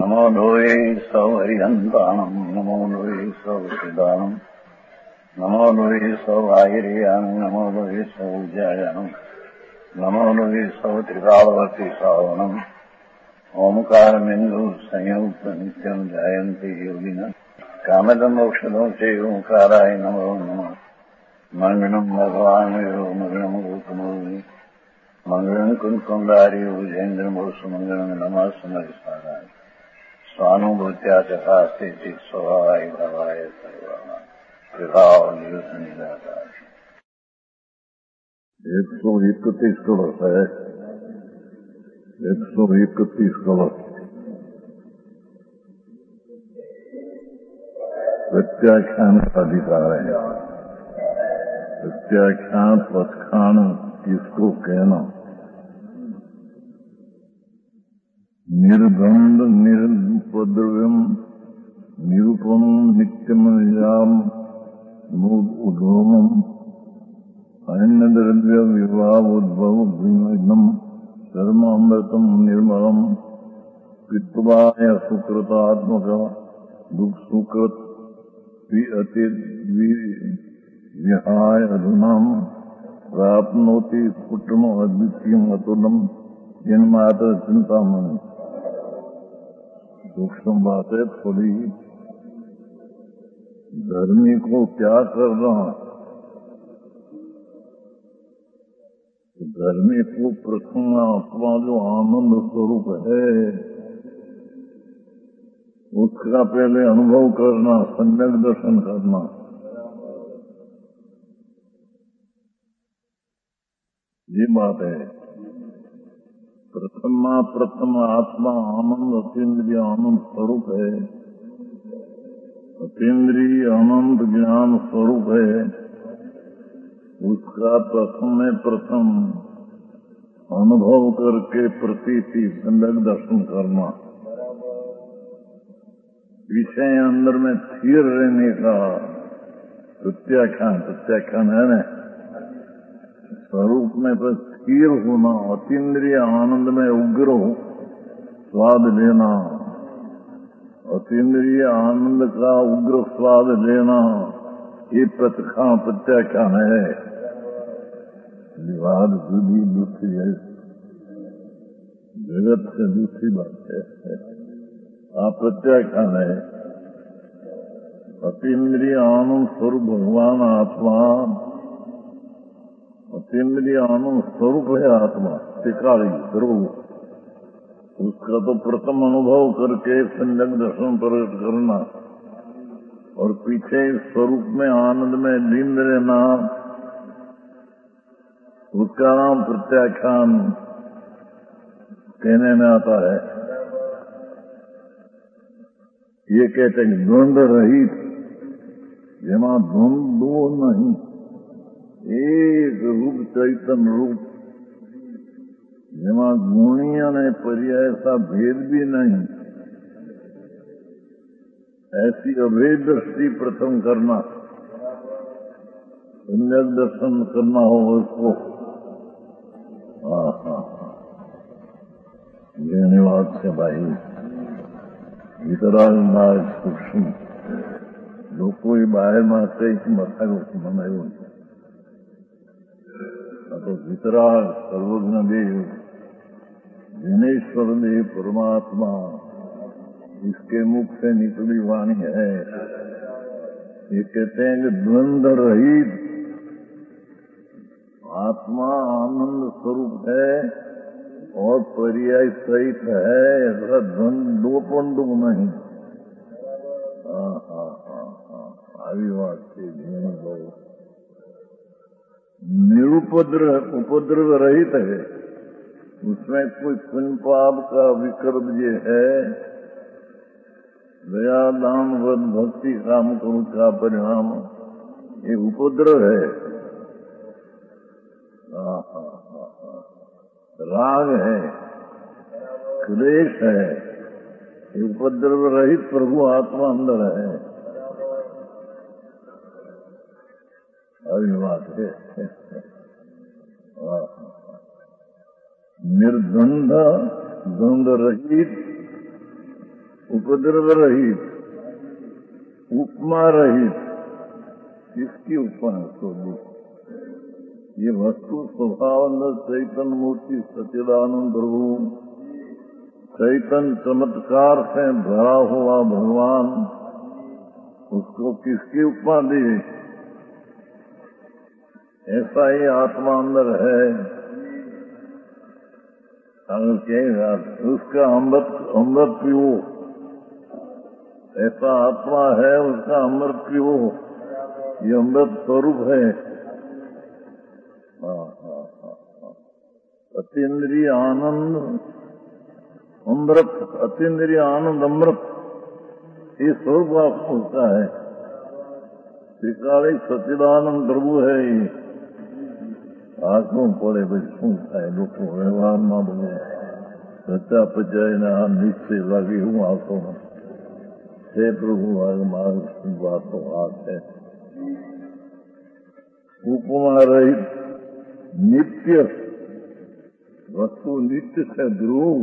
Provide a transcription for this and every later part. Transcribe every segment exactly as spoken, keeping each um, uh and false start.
नमो लोये सौहरिहन्ताणम् नमो लोये सौहृदानम् नमो लोये सौभागिर्यानम् नमो लोये सौज्यायानम् नमो लोये सौत्रिकालवर्ति सावनम् ओंकारमिन्दु संयुक्त नित्यम् जायन्ति योगिनः कामदम् मोक्षदम् च ओंकाराय नमो नमः मंगलम् भगवान् यो मंगलम् गौतमोऽवि मंगलम् कुन्कुण्डारि भुजेन्द्रमोसुमङ्गलम् नमः समरिसाराय स्वानुभूत्या चकास्ते स्वभावाय भावाय सर्वाणां कृपावनिदाताय। एक सौ इकतीस कलश है, एक सौ इकतीस कलश प्रत्याख्यान का अधिकार है। प्रत्याख्यान पथखान किसको कहना? निर्बंध निरुपद्रव्यम निरूपम नित्यमयाम उद्भवम अन्य द्रव्य विभाव उद्भव विघ्नम धर्मामृतम निर्मलम पित्वाय सुकृतात्मक दुख सुकृत अति विहाय अधुनाम प्राप्नोति कुटुम अद्वितीयम अतुलम जन्मात्र चिंता मन। सूक्ष्म बात है थोड़ी। धर्मी को क्या करना? धर्मी को प्रसन्न आत्मा जो आनंद स्वरूप है उसका पहले अनुभव करना, सम्यक दर्शन करना। ये बात है। प्रथमा प्रथम आत्मा आनंद अतीन्द्रिय आनंद स्वरूप है, अतीन्द्रिय आनंद ज्ञान स्वरूप है। उसका प्रथम में प्रथम अनुभव करके प्रतीति सम्यक दर्शन करना। विषय अंदर में स्थिर रहने का प्रत्याख्यान प्रत्याख्यान है न, स्वरूप में पर स्थिर होना, अतीन्द्रिय आनंद में उग्र हो स्वाद लेना, अतीन्द्रिय आनंद का उग्र स्वाद लेना, ये प्रतखा प्रत्याख्यान है। विवाद जुदी दूसरी है, जगत से दूसरी बात है। आप प्रत्याख्यान है। अतीन्द्रिय आनंद स्वरूप भगवान आत्मा, अतीन्द्रिय आनंद स्वरूप है आत्मा त्रिकाली ध्रुव। उसका तो प्रथम अनुभव करके सम्यक दर्शन प्रकट करना और पीछे स्वरूप में आनंद में लीन रहना, उसका नाम प्रत्याख्यान कहने में आता है। ये कहते हैं द्वंद रहित, जहाँ द्वंद्व नहीं, एक रूप चैतन्य रूप, જેમાં ગુણી અને પર્યાય सा भेद भी नहीं, ऐसी अभेद दृष्टि प्रथम करना, सम्यक दर्शन करना हो उसको। हाँ हाँ धन्यवाद से भाई। वितराग मार्ग सूक्ष्म लोग बाहर में कई मथा मनायो तो वितराग सर्वज्ञ देव दिनेश्वर देव परमात्मा, इसके मुख से निकली वाणी है। ये कहते हैं कि द्वंद्व रहित आत्मा आनंद स्वरूप है और पर्याय सहित है, ऐसा द्वंद्व दो पंडु नहीं। हाँ हाँ हाँ हाँ આવી વાત છે। निरुपद्रव उपद्रव रहित है, उसमें कोई पुण्य पाप का विकल्प ये है। दया दान वध भक्ति काम करो का परिणाम ये उपद्रव है। हाँ हाँ हाँ हाँ राग है, क्लेश है, ये उपद्रव रहित प्रभु आत्मा अंदर है। अभिवाद है। निर्द्वंद द्वंद रहित उपद्रव रहित, उपमा रहित, इसकी उपमा तो ये वस्तु स्वभाव चैतन्य मूर्ति सच्चिदानंद प्रभु, चैतन्य चमत्कार से भरा हुआ भगवान, उसको किसकी उपमा दी? ऐसा ही आत्मा अंदर है। अगर कहेगा उसका अमृत अमृत पियो, ऐसा आत्मा है, उसका अमृत पियो, ये अमृत स्वरूप है। अतीन्द्रिय आनंद अमृत, अतीन्द्रिय आनंद अमृत, ये स्वरूप आपको उसका है। त्रिकाली सच्चिदानंद प्रभु है। ये आंखों पड़े बच्चों है लोगों व्यवहार में बोले सच्चा पचाई निश्चय लगी हूँ आंखों में हे प्रभु मार्ग बात तो हाथ है। उपमा रहित नित्य वस्तु, नित्य से ध्रुव,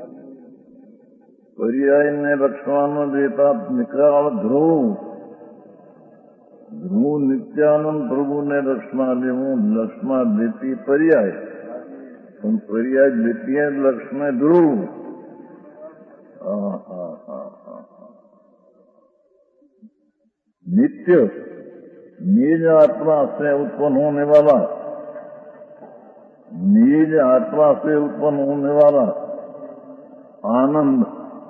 पर्याय ने लक्ष्मण देता निकाल ध्रुव, ध्रुव नित्यानंद प्रभु ने लक्ष्मा देव लक्ष्मा देती पर्याय, तुम पर्याय देती है लक्ष्मण ध्रुव। नित्य निज आत्मा से उत्पन्न होने वाला, निज आत्मा से उत्पन्न होने वाला आनंद,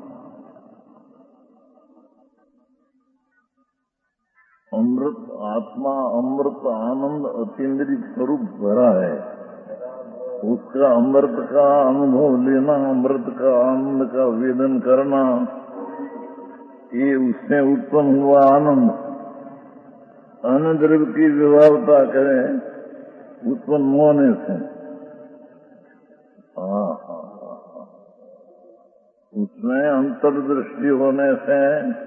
अमृत आत्मा, अमृत आनंद अतीन्द्रिय स्वरूप भरा है। उसका अमृत का अनुभव लेना, अमृत का आनंद का वेदन करना, ये उससे उत्पन्न हुआ आनंद। अन्न द्रव्य की विभावता करें उत्पन्न होने से, उसमें अंतर्दृष्टि होने से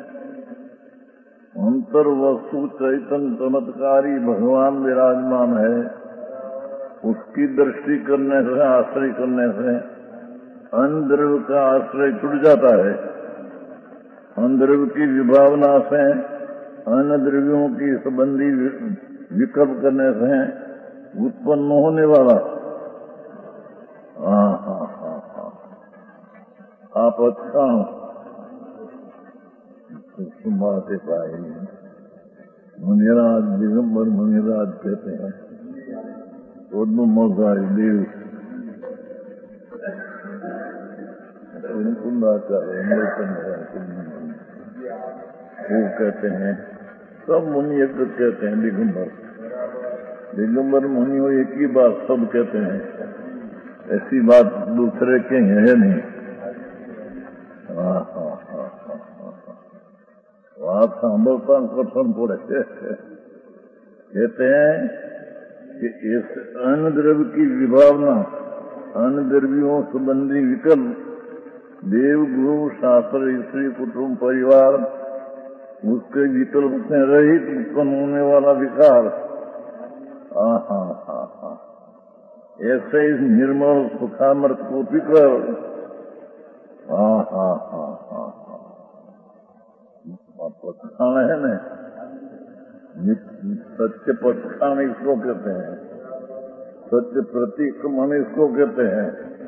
अंतर वस्तु चैतन्य चमत्कारी भगवान विराजमान है। उसकी दृष्टि करने से, आश्रय करने से अन्न द्रव्य का आश्रय टूट जाता है। अन्न द्रव्य की विभावना से, अन्न द्रव्यों की संबंधी विकल्प करने से उत्पन्न होने वाला हाँ हाँ हाँ हाँ आप अच्छा सुनवाते पाए। मुनिराज दिगंबर मुनिराज कहते हैं देव वो कहते हैं, सब मुनि एक कहते हैं दिगंबर, दिगंबर मुनि हो एक ही बात सब कहते हैं, ऐसी बात दूसरे के है नहीं। हाँ हाँ हाँ बात सांभलता कठिन पड़े। कहते हैं कि इस अन्न द्रव्य की विभावना, अन्न द्रव्यों संबंधी विकल्प, देव गुरु शास्त्र स्त्री कुटुंब परिवार, उसके विकल्प से रहित उत्पन्न होने वाला विकार, हाँ हाँ हाँ हाँ ऐसे इस निर्मल सुखामृत को पीकर, हाँ हाँ हाँ हाँ पत्थान है न, सत्य पत्थान इसको कहते हैं, सत्य प्रतीक मन इसको कहते हैं,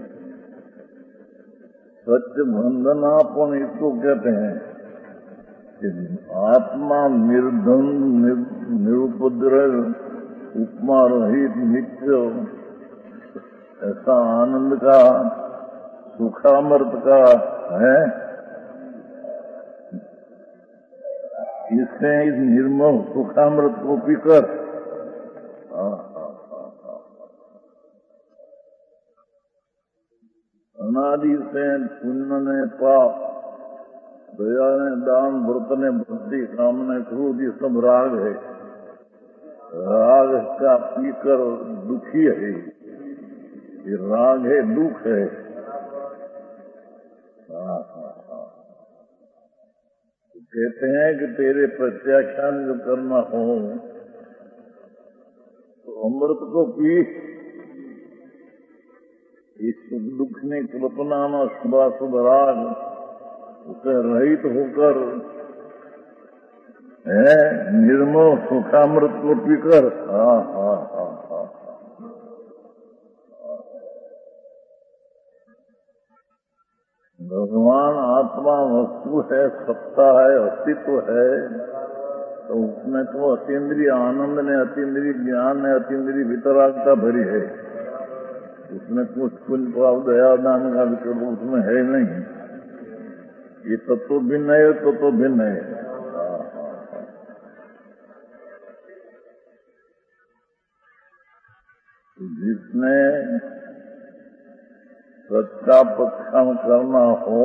सत्य वंदनापन इसको कहते हैं कि आत्मा निर्द्वंद निरुपद्रव उपमा रहित नित्य ऐसा आनंद का सुखामृत का है। इससे इस निर्मल सुखामृत को पीकर अनादि से पुण्य ने पाप, दया ने दान, व्रत ने भक्ति, काम ने क्रोध, ये सब राग है। राग का पीकर दुखी है, ये राग है, दुख है। हाँ हाँ हाँ कहते हैं कि तेरे प्रत्याख्यान जो करना हो तो अमृत को पी, इस दुख ने कल्पना न शुभाशुभ राग उसे रहित होकर है निर्मल सुखामृत को पीकर हा हा हा हा भगवान आत्मा वस्तु है, सत्ता है, अस्तित्व है, तो उसमें तो अतीन्द्रिय आनंद ने, अतीन्द्रिय ज्ञान ने, अतीन्द्रिय वितरागता भरी है। उसमें कुछ पुण्य पाप दया दान का विकल्प उसमें है नहीं। ये तत्व भिन्न है, तत्व भिन्न है। जिसने सच्चा पक्षण करना हो,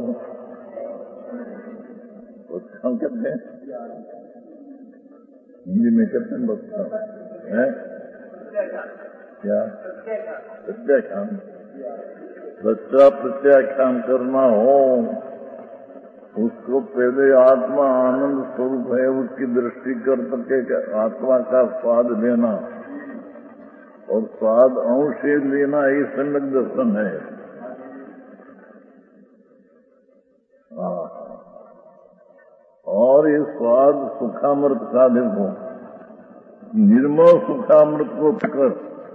पक्षण कहते हैं हिंदी में, कहते हैं पक्षण है क्या? प्रत्याख्यान। सच्चा प्रत्याख्यान करना हो, उसको पहले आत्मा आनंद स्वरूप है उसकी दृष्टि कर सके, आत्मा का स्वाद लेना और स्वाद अंश लेना ये सम्यक दर्शन है। और ये स्वाद सुखामृत का देखो, निर्मल सुखामृत को पकड़,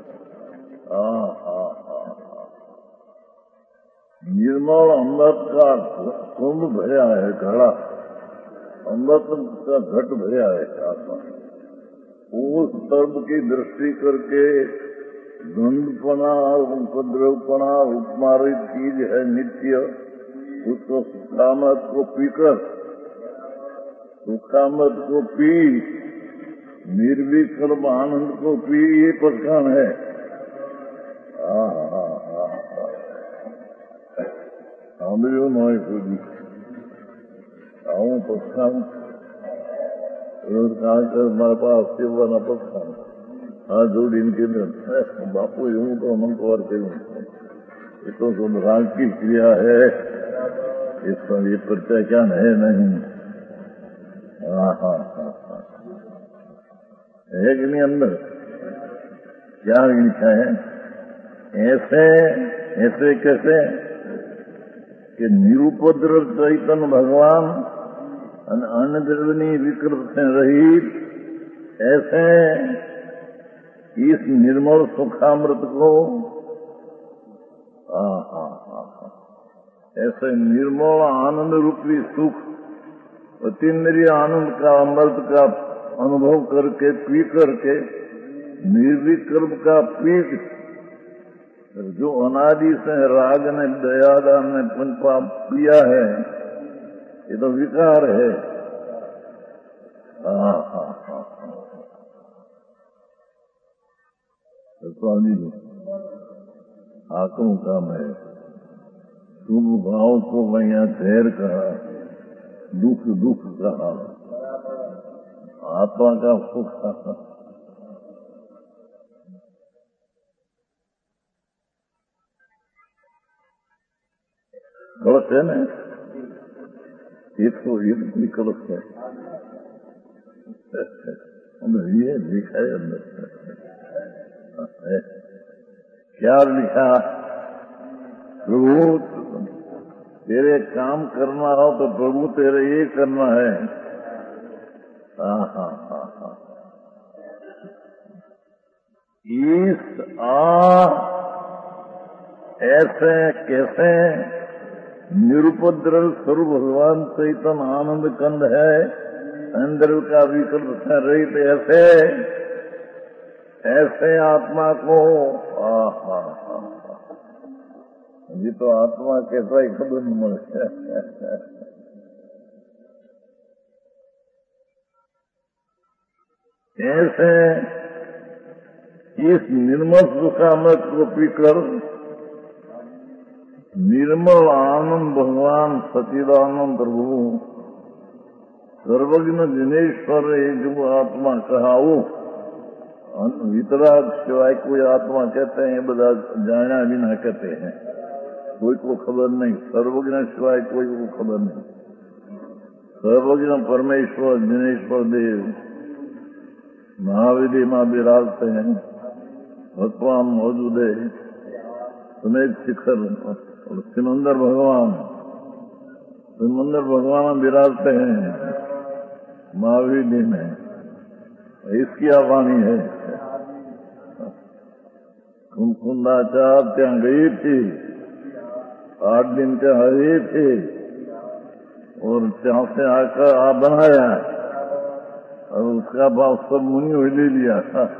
निर्मल अमृत का कुंभ भया है, घड़ा अमृत का घट भया है आत्मा। उस सर्व की दृष्टि करके द्वंद्वपना उपद्रवपना उपमारित चीज है नित्य, उसको सुखामृत को पीकर, सुखामृत को पी, निर्विकल्प आनंद को पी, ये पक्षण है। સાંભળ્યું ન હોય સુધી આવું પક્ષણ મારા પાસે સેવાના પક્ષણ આ જોડીને કીધું બાપુ એવું તો અનંત વાર કહ્યું, એ તો राग की क्रिया है, इसका ये प्रत्याख्यान है नहीं। हाँ हाँ हाँ हाँ है कि नहीं? अंदर क्या लिखा है? ऐसे ऐसे कैसे कि निरुपद्रव चैतन्य भगवान अन्य द्रवनी विकृत से रहित, ऐसे इस निर्मल सुखामृत को हा हा हा ऐसे निर्मल आनंद रूपी सुख, अतीन्द्रिय आनंद का, अमृत का अनुभव करके, पी करके, निर्विकल्प का पीक, जो अनादि से राग ने, दयादान ने पुण्य पाप पिया है, ये तो विकार है। हाँ हाँ हाँ स्वामी जी आत्म काम है। शुभ भाव को मैं यहाँ धैर्य कहा, दुख दुख कहा, आत्मा का सुख कहा। कलश है ना, एक सौ एक कोई कलश है, ये लिखा है अंदर। क्या लिखा? प्रभु तेरे काम करना हो तो प्रभु तेरे ये करना है। हाँ हाँ हाँ हाँ इस आ ऐसे कैसे निरुपद्रव स्वरूप भगवान चैतन्य आनंद कंद है, अंदर का विकल्प से रहित, ऐसे ऐसे आत्मा को आ हा हा ये तो आत्मा कैसा ही खबर नहीं मिले। ऐसे इस निर्मल सुखामृत को पीकर निर्मल आनंद भगवान सचिदानंद प्रभु सर्वज्ञ जिनेश्वर जो आत्मा कहा, वो वितराग सिवाय कोई आत्मा कहते हैं, बता जाना भी ना कहते हैं, कोई को खबर नहीं, सर्वज्ञ सिवाय कोई को खबर नहीं। सर्वज्ञ परमेश्वर जिनेश्वर देव महाविधि मां विराजते हैं, भगवान मौजूद है, समेत शिखर और सिमंदर भगवान तो मंदिर भगवान विराजते हैं महावीर जी में, इसकी वाणी है। कुंकुंदाचार्य ત્યાં गई थी, आठ दिन ત્યાં रही थी और ત્યાં से आकर आ बनाया और उसका भाव सब मुनि ले लिया।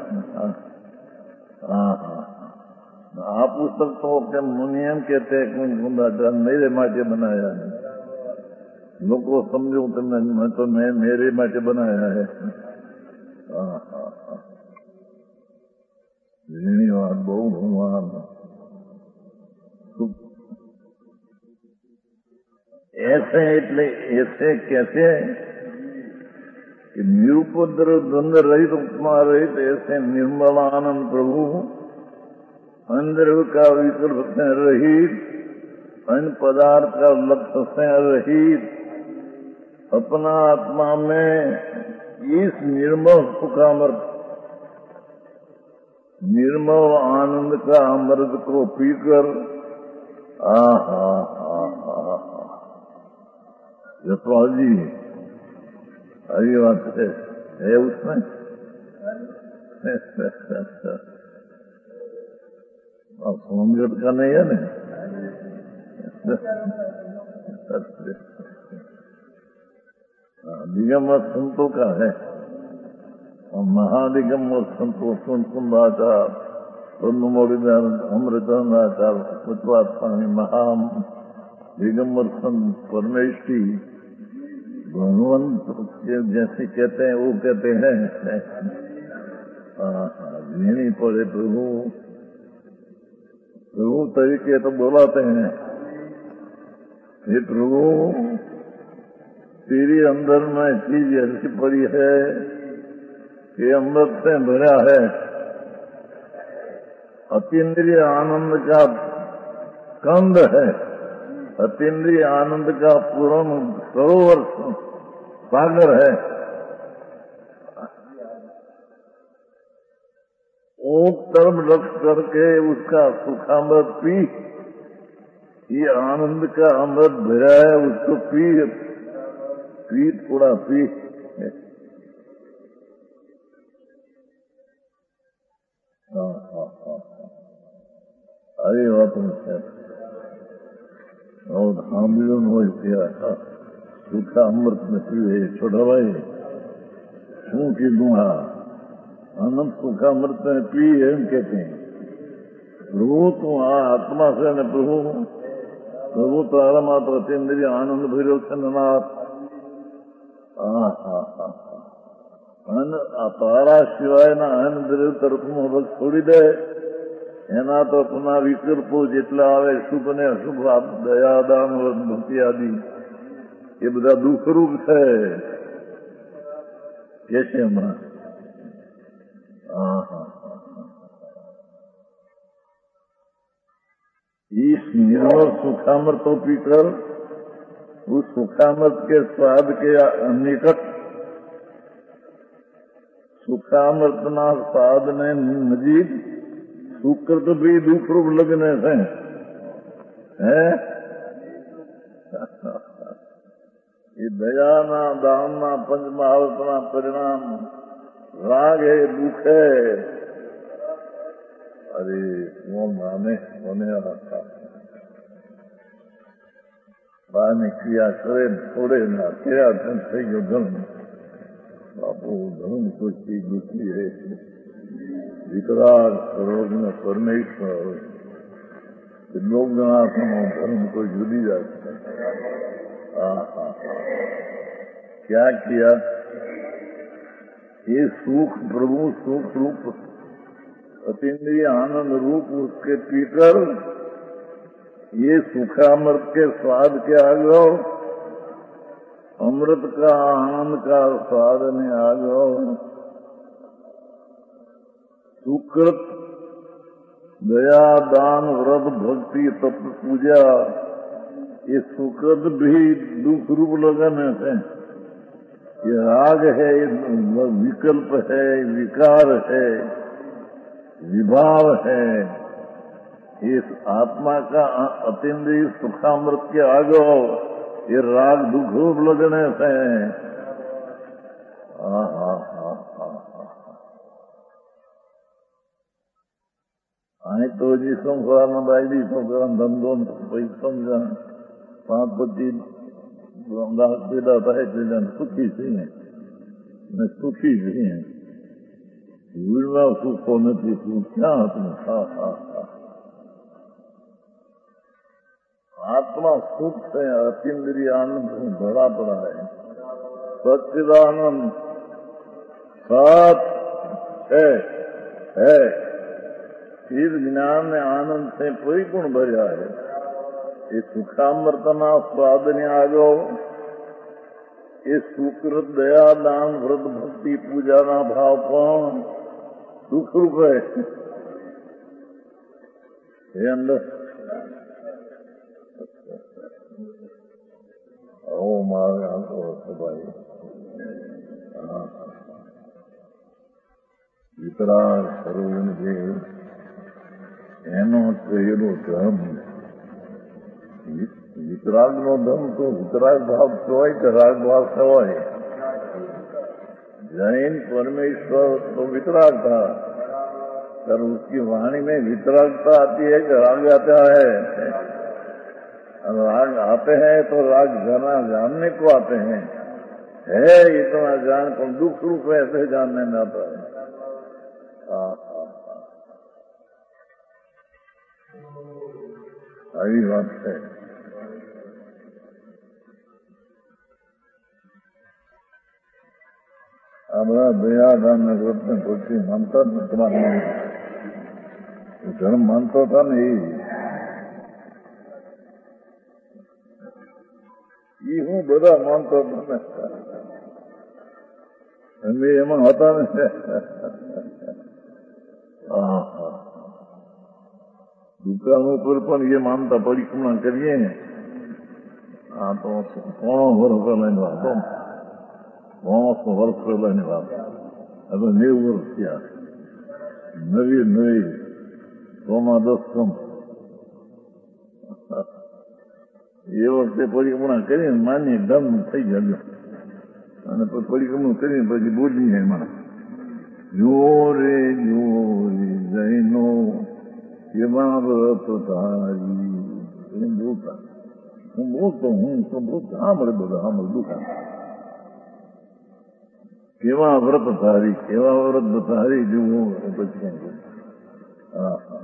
हाँ हाँ, आप उस तक तो के मुनियम कहते हैं कुंकुंदाचार्य मेरे माटे बनाया है, लोग को समझो तो मैं, मैं तो मैं मेरे माटे बनाया है। हाँ हाँ हाँ, धन्यवाद बहु भगवान। ऐसे એટલે ऐसे कैसे कि निरुपद्रव द्वंद्व रहित उपमा रहित ऐसे निर्मल आनंद प्रभु अंदर का विकल्प से रहित, अन्य पदार्थ का लक्ष्य से रहित, अपना आत्मा में इस निर्मल सुखामृत निर्मल आनंद का अमृत को पीकर आहा आहा जसपाल जी अभी बात है, है उसमें अब सोमगढ़ का नहीं है ना। दिगंबर संतों का है और महादिगंबर संतों कुंकुंदाचार ब्रह्ममोड़ीदार अमृताचार पुष्पात स्वामी महा दिगंबर संत परमेश्वरी भगवंत जैसे कहते हैं वो कहते हैं। नहीं पड़े प्रभु प्रभु तरीके तो बोलाते हैं, हे प्रभु तेरी अंदर में चीज ऐसी पड़ी है कि अमृत से भरा है, अतीन्द्रिय आनंद का कंद है, अतीन्द्रिय आनंद का पूर्ण सरोवर सागर है। एक तरफ रख करके उसका सुखामृत पी, ये आनंद का अमृत भरा है उसको पी, पी थोड़ा पी। हाँ हाँ हाँ, अरे बात है और हामिलों हो गया सूखा अमृत में पीए छोटा भाई शू की दूंगा अनंत सूखा अमृत में पी एम कहते हैं। प्रभु तू आत्मा से न प्रभु प्रभु तारा मात्र अतीन्द्रिय आनंद भैरव से ननाथ तारा सिवाय ना अन्न द्रव्य तरफ बस छोड़ी दे એના તો પુના વિકલ્પો જેટલા આવે શુભ ને અશુભ દયા દાન ભક્તિ આદિ એ બધા દુઃખરૂપ છે કે છે હમણાં। इस निर्मल सुखामृत पीकर उस सुखामृत के स्वाद के निकट सुखामृत ना स्वाद ने नजीक सुकृत भी दुख रूप लगने से है। ये दया ना दान ना पंच महावत ना परिणाम राग है दुख है। अरे वो माने होने वाला था बाने क्रिया करे थोड़े ना क्रिया धन से जो धर्म बापू धर्म को चीज दूसरी है विकराल रोग में परमेश्वर लोग धर्म को जुड़ी जाती है। क्या किया ये सुख प्रभु सुख रूप अतीन्द्रिय आनंद रूप उसके पीकर ये सुखामृत के स्वाद के आ गयो, अमृत का आनंद का स्वाद में आ गयो। सुकृत दया दान व्रत भक्ति तप पूजा ये सुकृत भी दुख रूप लगने से ये राग है, विकल्प है, विकार है, विभाव है। इस आत्मा का अतीन्द्रिय सुखामृत के आगे ये राग दुख रूप लगने से हा हा हा हा आई तो जी संसार में बाई संसार धंधो पैसा पांच पच्चीस लाख पैदा થાય એટલે સુખી છીએ ને સુખી છીએ ભૂલવા સુખો નથી તું ક્યાં હતું હા હા હા आत्मा सुख से अतीन्द्रिय आनंद से भरा पड़ा है सच्चिदानंद सत है है फिर ज्ञान में आनंद से परिपूर्ण भरा है ये सुखामृतना स्वाद ने आगो ये सुकृत दया दान व्रत भक्ति पूजा ना भाव कौन सुख रूप है ये अंदर ओ मारे आपको भाई वितराग सर्वन के एनो तेरो धर्म वितराग नो धर्म तो वितराग भाव छवाय के राग भाव छवाय जैन परमेश्वर तो वितराग था पर उसकी वाणी में वितरागता आती है कि राग आता है राग आते हैं तो राग जाना जानने को आते हैं है इतना जान को दुख रूप ऐसे जानने में आता है आई बात है हमारा दया दान व्रत में कुछ मानता तुम्हारा धर्म मानता था नहीं ये हूँ बड़ा मानता था एम होता नहीं दुकानों पर पण ये मानता परिक्रमा करिए हाँ तो कोण वर्ष पहले बात माणस वर्ष पहले बात अब नेव वर्ष क्या नवी नवी सोमा दसम ये वखते परिक्रमा करी मान्य दम थी गयो અને પરિક્રમા કરીને પછી બોલી એમાં જોરે જોરે જૈનો એમાં વ્રત તારી એમ બોલતા હું બોલતો હું તો બોલતો સાંભળે બધા સાંભળે દુકાન કેવા વ્રત તારી કેવા વ્રત તારી જુઓ પછી હા હા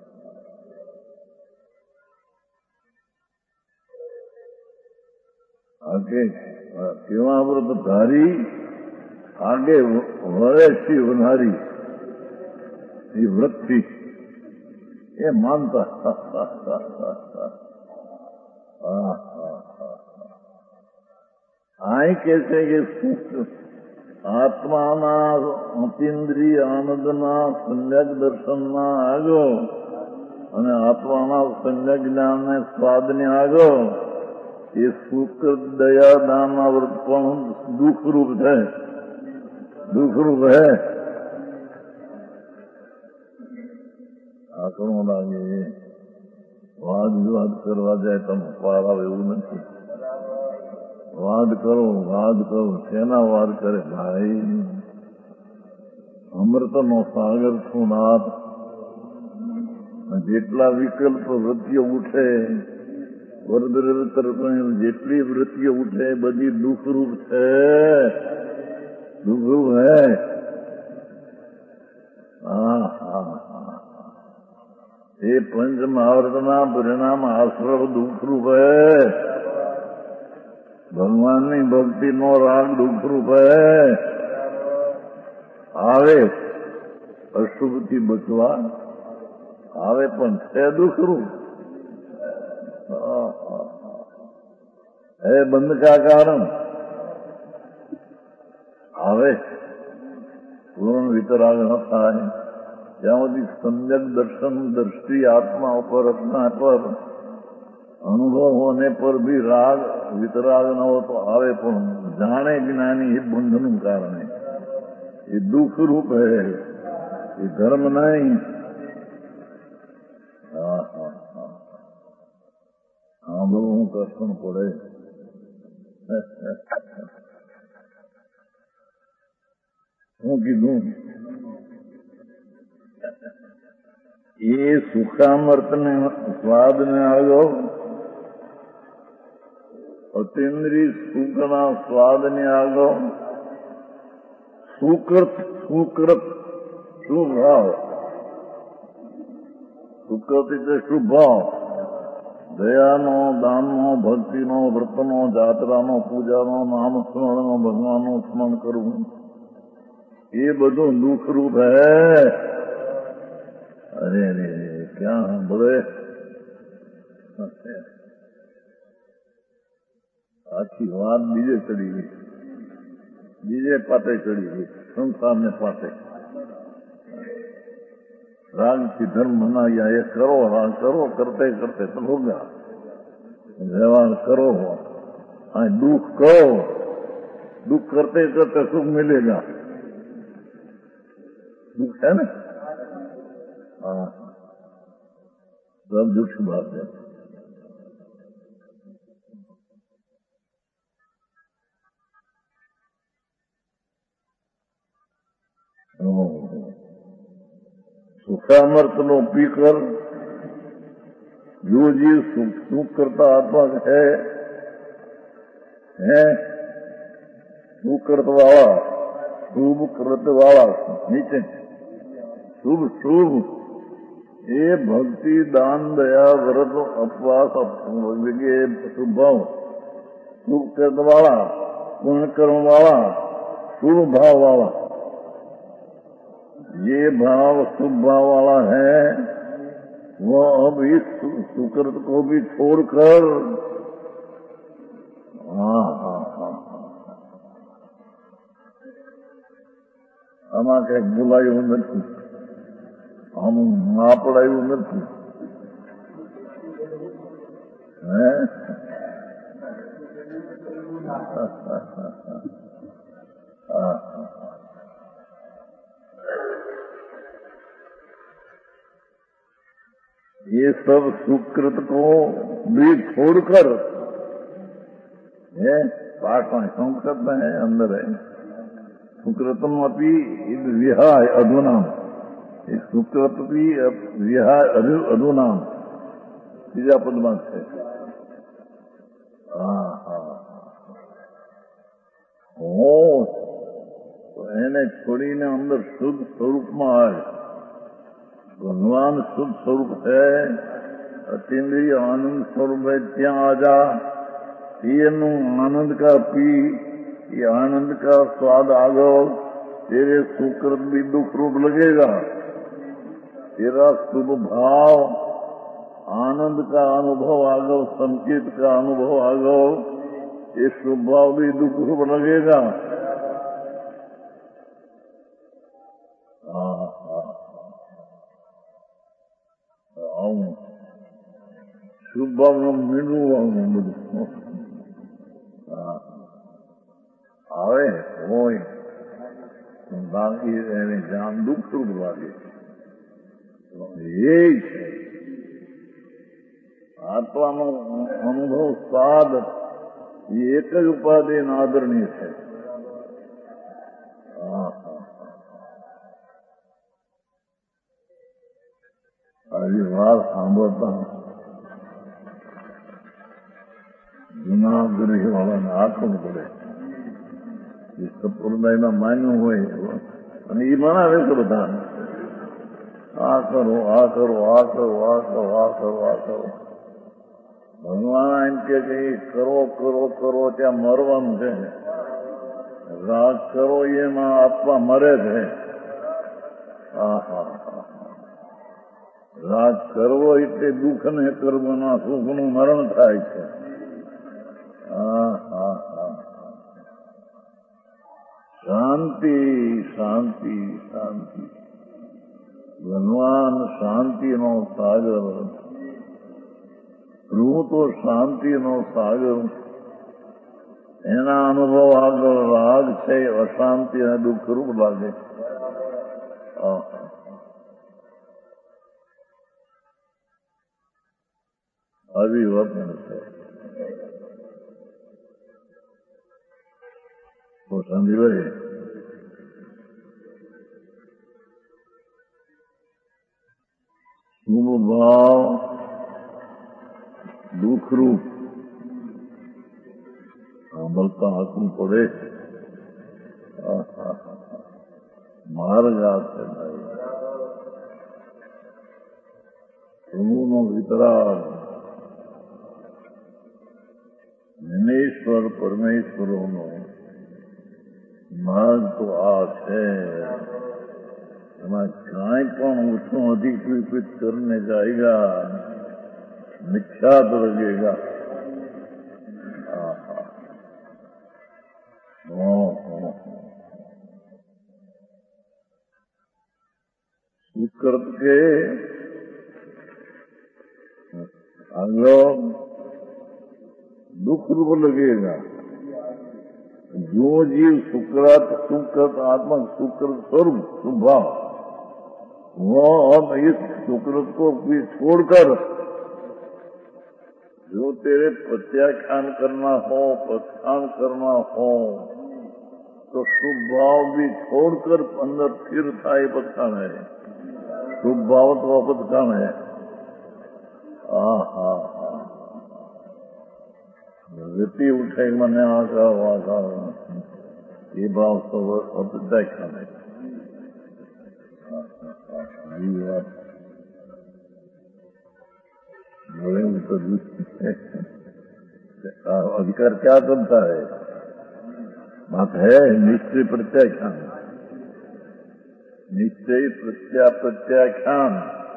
आगे केवा व्रत धारी आगे वरे सी वनारी ये व्रत थी ये मानता आई कैसे ये सुख आत्मा ना अतीन्द्रिय आनंद ना सम्यक दर्शन ना आगो અને આત્માના सम्यक ज्ञान ने स्वाद ने आगो ये सुख दया दान व्रतपण दुख रूप है दुख रूप है आकड़ो लागे वाद विवाद करवा जाए तम पार આવે એવું નથી वाद करो वाद करो सेना वाद करे भाई अमृत नो सागर छू नाथ जेटला विकल्प वृत्तियों उठे જેટલી વૃત્તિઓ ઉઠે બધી દુઃખરૂપ છે દુઃખરૂપ હે એ પંચ મહાવ્રતના પરિણામ આશ્રવ દુઃખરૂપ હે ભગવાનની ભક્તિનો રાગ દુઃખરૂપ હે આવે અશુભથી બચવા આવે પણ છે દુઃખરૂપ है बंद का कारण आवे पूर्ण वितराग न था ज्यादा सम्यक दर्शन दृष्टि आत्मा पर अपना पर अनुभव होने पर भी राग वितराग न हो तो आवे पर जाने ज्ञानी ही बंधन कारण है ये दुख रूप है ये धर्म नहीं हाँ हाँ हाँ हाँ लोगों का सुन पड़े હું કીધું એ સુખામર્ત ને સ્વાદ ને આવ્યો, અતિન્દ્રિય સુખના સ્વાદ ને આવ્યો, સુકૃત સુકૃત શુભાવ, સુકૃત એટલે શુભાવ, દયાનો, દાનનો, ભક્તિનો, વ્રતનો, જાત્રાનો, પૂજાનો, નામ સ્મરણનો, ભગવાનનું સ્મરણ કરવું, એ બધું દુઃખરૂપ હૈ. અરે અરે ક્યાં બોલે, આખી વાત બીજે ચડી ગઈ, બીજે પાતે ચડી ગઈ, સંસારને પાતે. રાગથી ધર્મ મનાયા, એ કરો રાગ કરો, કરતે કરતે તો હોગા, વ્યવહાર કરો, આ દુઃખ કરો, દુઃખ કરते करते सुख मिलेगा. दुख है ना, हाँ, सब दुख की बात है. सुखामृत नो पीकर जो जीव सुख सुख करता आत्मा है, है सुख करत वाला, शुभ कृत वाला, नीचे शुभ शुभ, ये भक्ति दान दया व्रत उपवास शुभ भाव, शुभ करने वाला, पुण्य कर्म वाला, शुभ भाव वाला, ये भाव शुभ भाव वाला है, वो अब इस सुकृत को भी छोड़कर, हाँ हाँ हाँ આમાં કઈક બોલાયું નથી, આમ ના પડાયું નથી. હે ये सब सुकृत को भी छोड़कर, है पाठ में संस्कृत में है, अंदर है सुकृतम अपनी विहाय अधुनाम, सुकृत भी विहाय अधुनाम, तीजा पदमा है. हाँ हाँ हो तो એને છોડીને અંદર શુદ્ધ સ્વરૂપમાં આવે. ભગવાન શુદ્ધ સ્વરૂપ है, अतीन्द्रिय आनंद स्वरूप है, ત્યાં आजा, એનું आनंद का पी, ये आनंद का स्वाद आ गो, तेरे सुकृत भी दुख रूप लगेगा. तेरा शुभ भाव आनंद का अनुभव आ गो, संकेत का अनुभव आ गो, ये शुभ भाव भी दुख रूप लगेगा. हाँ हाँ आऊं शुभ भाव में मीनू आऊं બધું આવે હોય બાકી એને જાન દુઃખ રૂપ લાગે. એ છે આત્માનો અનુભવ સ્વાદ, એ એક જ ઉપાધિ આદરણીય છે. આવી વાત સાંભળતા જૂના ગ્રહ વાળાને આંખવું પડે. સંપ્રદાયમાં માન્યું હોય અને એ મનાવે છે બધા, આ કરો આ કરો આ કરો આ કરો આ કરો આ કરો. ભગવાન એમ કે કરો કરો કરો ત્યાં મરવાનું છે. રાગ કરો એમાં આત્મા મરે છે. હા હા રાગ કરવો એટલે દુઃખ ને કર્મના સુખનું મરણ થાય છે. હા હા હા શાંતિ શાંતિ શાંતિ. ભગવાન શાંતિનો સાગર, પ્રભુ તો શાંતિનો સાગર. એના અનુભવ આગળ રાગ છે, અશાંતિ અને દુઃખરૂપ લાગે. આવી વાત છે. और समझे शुभ भाव दुख रूप अमलता हाथों पड़े मार्ग आते नहीं प्रभु वितराग ज्ञानेश्वर परमेश्वर मार्ग तो आ है काई पण उसको अधिक विकृत करने जाएगा मिथ्या तो लगेगा। सुकृत के अगलो दुख रूप लगेगा। जो जीव सुकृत सुकृत आत्मा सुकृत स्वरूप स्वभाव वो अब इस सुकृत को भी छोड़कर जो तेरे प्रत्याख्यान करना हो प्रस्थान करना हो तो शुभ भाव भी छोड़कर अंदर फिर था ये पत्थर है। शुभ भाव तो वापस काम है। हा गति उठे मैंने आका वाका ये भाव तो अप्रत्याख्यान है। अधिकार क्या बनता है बात है निश्चय प्रत्याख्यान। निश्चय प्रत्या प्रत्याख्यान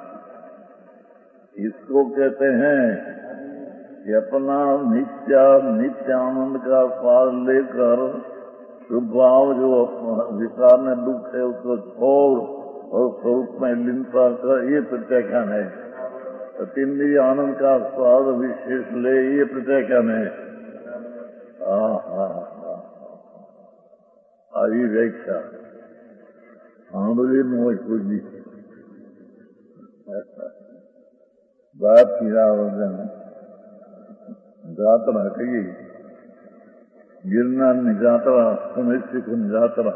इसको कहते हैं कि अपना नित्या नित्यानंद का स्वाद लेकर शुभ भाव जो विकार में दुख है उसको छोड़ और स्वरूप में लीनता का ये प्रत्याख्यान है। तीन आनंद का स्वाद विशेष ले ये प्रत्याख्यान है। आई व्याख्या आंदोलन मोह कुछ भी बात किया जात्रा कही गिरना जात्रा सुनिश्चित जात्रा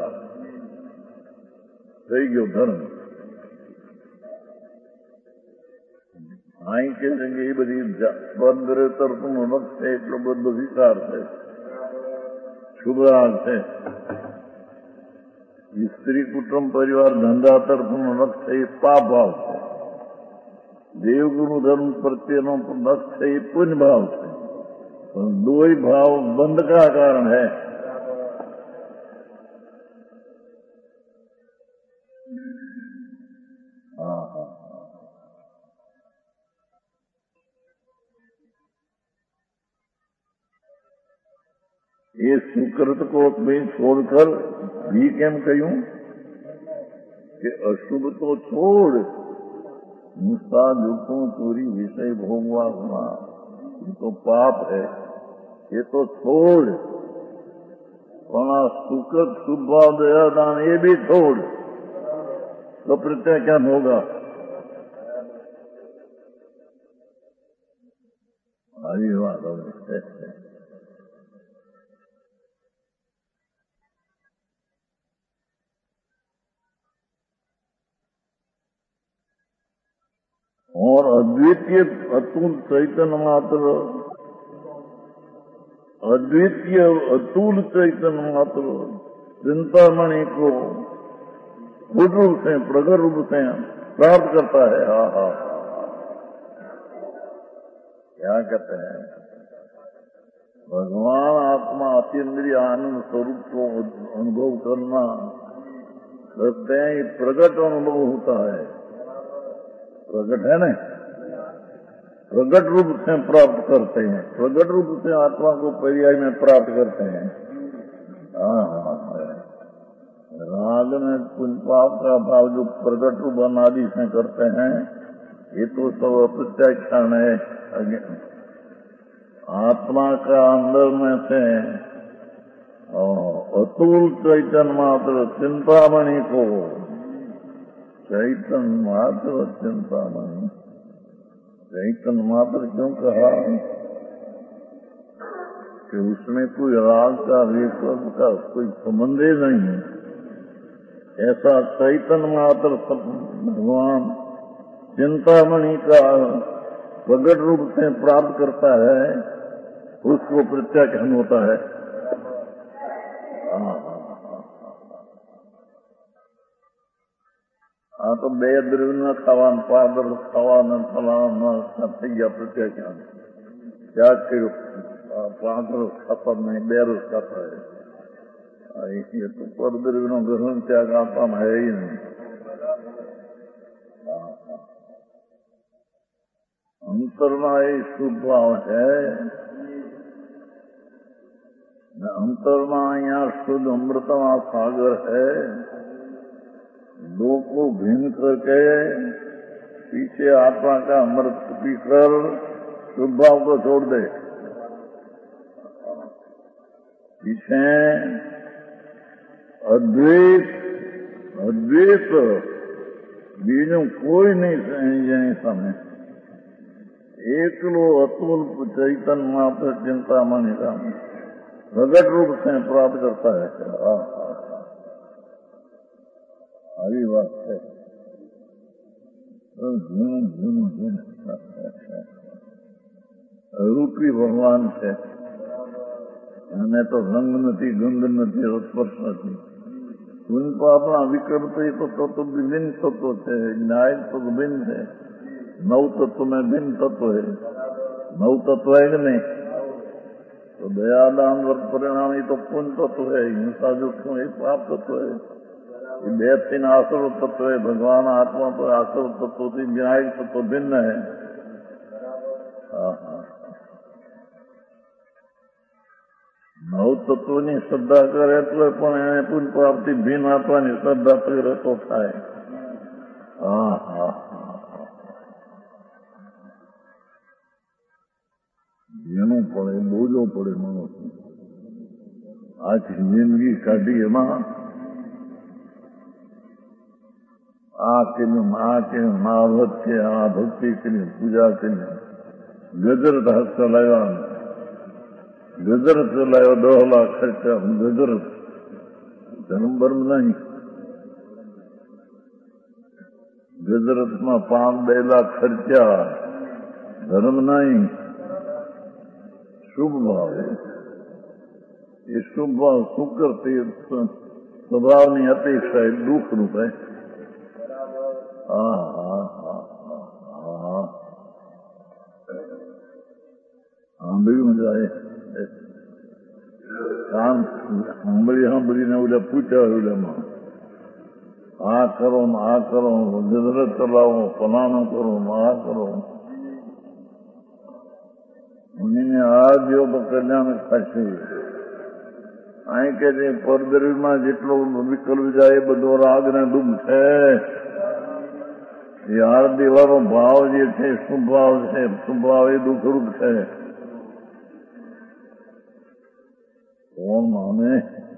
થઈ ગયો ધર્મ અહીં કે એ બધી બંધ તરફનો નખ છે એટલો બધો વિકાર છે શુભરાગ છે સ્ત્રી કુટુંબ પરિવાર ધંધા તરફનો નખ છે એ પાપ ભાવ છે દેવગુરુ ધર્મ પ્રત્યેનો નખ છે એ પુણ્ય ભાવ છે પણ દોય ભાવ બંધ का कारण है। ये सुकृत को मैं छोड़कर भी केम कहूं कि अशुभ तो छोड़ मुस्ता झूठों चोरी विषय भोगवा होना ये तो पाप है ये तो छोड़ पर सुकृत शुभ भाव दया दान ये भी छोड़ तो प्रत्याख्यान होगा। हरी बात है। और अद्वितीय अतुल चैतन्य मात्र अद्वितीय अतुल चैतन्य मात्र चिंतामणि को खुद रूप से प्रगट रूप से प्राप्त करता है। हा हा क्या कहते हैं भगवान आत्मा अतीन्द्रिय आनंद स्वरूप को अनुभव करना कहते हैं प्रगट अनुभव होता है। प्रगट है ना प्रगट रूप से प्राप्त करते हैं प्रगट रूप से आत्मा को पर्याय में प्राप्त करते हैं। हाँ राग में पुण्य पाप का भाव जो प्रगट रूप अनादि से करते हैं ये तो सब अप्रत्याख्यान है। आत्मा का अंदर में से अतुल चैतन्य मात्र चिंतामणि को चैतन्य मात्र चिंतामणि चैतन्य मात्र क्यों कहा कि उसमें कोई राग का विकल्प का कोई संबंध ही नहीं है। ऐसा चैतन्य मात्र भगवान चिंतामणि का प्रगट रूप से प्राप्त करता है, उसको प्रत्याख्यान होता है। हाँ तो બે દ્રવ્ય न ખાવાનું પાદર ખાવાનું ફલાણા થઈ ગયા પ્રત્યાખ્યાન। क्या करो पांच रोज खाता नहीं, बे रोज खाता है। ये तो पर द्रव्य नो ग्रहण त्याग आता है ही नहीं। अंतरमा ये शुभ भाव है, अंतरमा यहाँ शुद्ध अमृतमा सागर है। दो को भिन्न करके पीछे आत्मा का अमृत पीकर शुभ भाव को छोड़ दे। पीछे अद्वैत अद्वैत बीजों कोई नहीं समय एकलो अतुल चैतन्य मात्र चिंतामणि का प्रगट रूप से प्राप्त करता है। આવી વાત છે। જૂનું જૂનું જૂનું રૂપી ભગવાન છે, અને તો રંગ નથી, ગંધ નથી, સ્પર્શ નથી। આપણા વિકલ્પ એ તો તત્વ ભિન્ન તત્વ છે, ન્યાય તત્વ ભિન્ન છે। નવ તત્વ में भिन्न तत्व है, नव तत्व है कि नहीं? तो दयादान वर्ग परिणाम ये तो पुण्य तत्व है, हिंसा जो क्यों ये पाप तत्व है। ये બે तीन आसुर तत्व है, भगवान आत्मा तो आसुर तत्व थी, न्यायिक तत्व भिन्न है। नव तत्वनी श्रद्धा करे तो पण એને પુણ્ય પ્રાપ્તિ ભિન્ન આપવાની શ્રદ્ધા કરે તો થાય। હા હા જેનું પડે બોજો પડે માણસ આખી જિંદગી કાઢી એમાં आ के आ के महाभक्त के आ भक्ति के लिए पूजा के लिए गजर हाथ चलाया, गजर चलायो दो लाख खर्चा, गजर जन्म बर्म नहीं, गजरत में पांच बे लाख खर्चा धर्म नहीं। शुभ भाव ये शुभ भाव शुक्र स्वभाव नहीं अपेक्षा है, दुख रूप है। हाँ हाँ हाँ हाँ हाँ भी मजा आए। કામ સાંભળી સાંભળીને ઓલા પૂછ્યા ઓલામાં આ કરો ને આ કરો, ગજરત ચલાવો, ફલાણું કરો ને આ કરો। મુનિને આ જો તો કલ્યાણ થશે। અહીં કે જે પરદ્રવ્યમાં જેટલો વિકલ્પ જાય એ બધો રાગ ને દુઃખ છે। ये आरती वालों भाव जे थे शुभ भाव है, शुभ भाव ये दुख रूप है। कौन माने?